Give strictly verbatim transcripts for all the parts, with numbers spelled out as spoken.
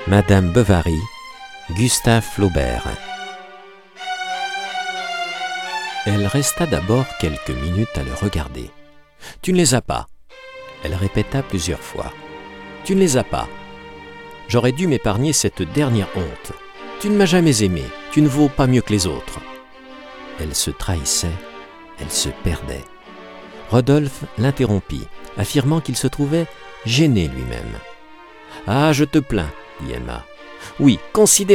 Madame Bovary, Gustave Flaubert. Elle resta d'abord quelques minutes à le regarder. « Tu ne les as pas !» Elle répéta plusieurs fois. « Tu ne les as pas !» J'aurais dû m'épargner cette dernière honte. « Tu ne m'as jamais aimé, tu ne vaux pas mieux que les autres. » Elle se trahissait, elle se perdait. Rodolphe l'interrompit, affirmant qu'il se trouvait gêné lui-même. « Ah, je te plains, » dit Emma. « Oui, considérablement. »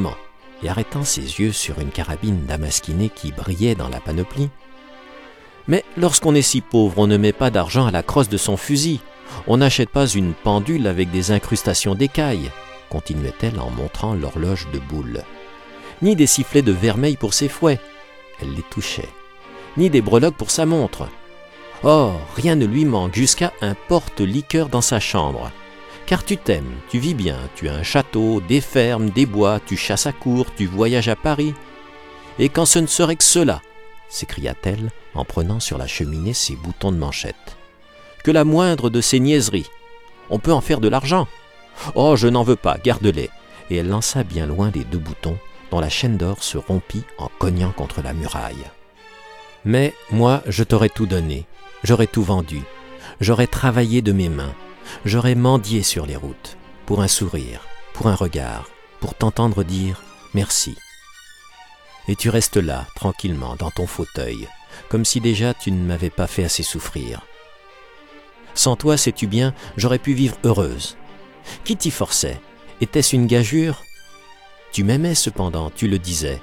Et arrêtant ses yeux sur une carabine damasquinée qui brillait dans la panoplie. « Mais lorsqu'on est si pauvre, on ne met pas d'argent à la crosse de son fusil. On n'achète pas une pendule avec des incrustations d'écailles, » continuait-elle en montrant l'horloge de boule. « Ni des sifflets de vermeil pour ses fouets. » Elle les touchait. « Ni des breloques pour sa montre. Oh, rien ne lui manque jusqu'à un porte-liqueur dans sa chambre. Car tu t'aimes, tu vis bien, tu as un château, des fermes, des bois, tu chasses à court, tu voyages à Paris. Et quand ce ne serait que cela, s'écria-t-elle en prenant sur la cheminée ses boutons de manchette. Que la moindre de ces niaiseries. On peut en faire de l'argent. Oh, je n'en veux pas, garde-les. Et elle lança bien loin les deux boutons, dont la chaîne d'or se rompit en cognant contre la muraille. Mais moi, je t'aurais tout donné, j'aurais tout vendu, j'aurais travaillé de mes mains. J'aurais mendié sur les routes, pour un sourire, pour un regard, pour t'entendre dire « merci ». Et tu restes là, tranquillement, dans ton fauteuil, comme si déjà tu ne m'avais pas fait assez souffrir. Sans toi, sais-tu bien, j'aurais pu vivre heureuse. Qui t'y forçait? Était-ce une gageure? Tu m'aimais cependant, tu le disais.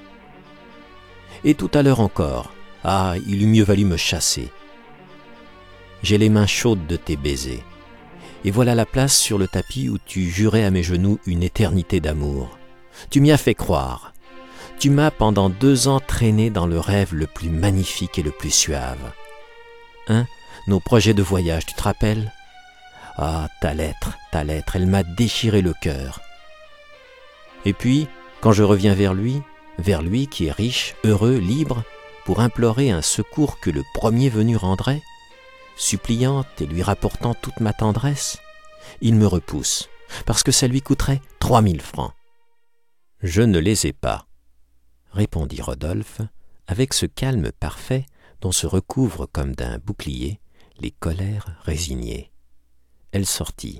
Et tout à l'heure encore, ah, il eût mieux valu me chasser. J'ai les mains chaudes de tes baisers. Et voilà la place sur le tapis où tu jurais à mes genoux une éternité d'amour. Tu m'y as fait croire. Tu m'as pendant deux ans traîné dans le rêve le plus magnifique et le plus suave. Hein, nos projets de voyage, tu te rappelles? Ah, ta lettre, ta lettre, elle m'a déchiré le cœur. Et puis, quand je reviens vers lui, vers lui qui est riche, heureux, libre, pour implorer un secours que le premier venu rendrait, suppliante et lui rapportant toute ma tendresse, il me repousse, parce que ça lui coûterait trois mille francs. « Je ne les ai pas, » répondit Rodolphe, avec ce calme parfait dont se recouvrent comme d'un bouclier les colères résignées. Elle sortit.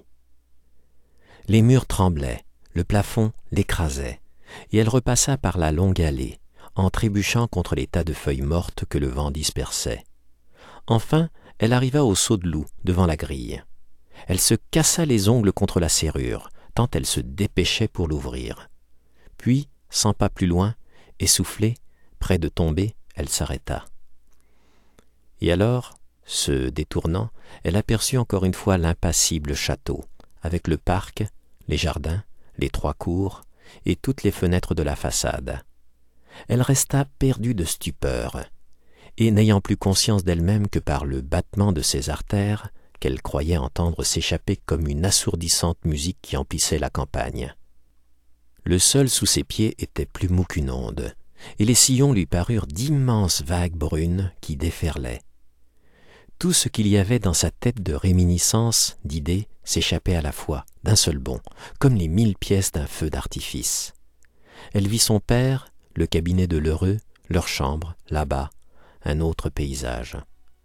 Les murs tremblaient, le plafond l'écrasait, et elle repassa par la longue allée, en trébuchant contre les tas de feuilles mortes que le vent dispersait. Enfin, elle arriva au seau de loup, devant la grille. Elle se cassa les ongles contre la serrure, tant elle se dépêchait pour l'ouvrir. Puis, cent pas plus loin, essoufflée, près de tomber, elle s'arrêta. Et alors, se détournant, elle aperçut encore une fois l'impassible château, avec le parc, les jardins, les trois cours et toutes les fenêtres de la façade. Elle resta perdue de stupeur, et n'ayant plus conscience d'elle-même que par le battement de ses artères, qu'elle croyait entendre s'échapper comme une assourdissante musique qui emplissait la campagne. Le sol sous ses pieds était plus mou qu'une onde, et les sillons lui parurent d'immenses vagues brunes qui déferlaient. Tout ce qu'il y avait dans sa tête de réminiscences, d'idées, s'échappait à la fois, d'un seul bond, comme les mille pièces d'un feu d'artifice. Elle vit son père, le cabinet de l'heureux, leur chambre, là-bas, un autre paysage.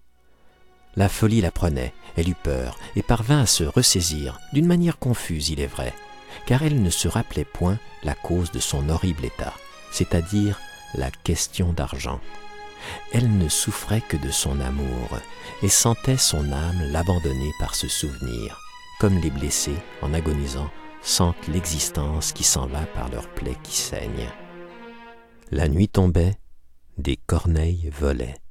La folie la prenait, elle eut peur, et parvint à se ressaisir, d'une manière confuse, il est vrai, car elle ne se rappelait point la cause de son horrible état, c'est-à-dire la question d'argent. Elle ne souffrait que de son amour, et sentait son âme l'abandonner par ce souvenir, comme les blessés, en agonisant, sentent l'existence qui s'en va par leurs plaies qui saignent. La nuit tombait, des corneilles volaient.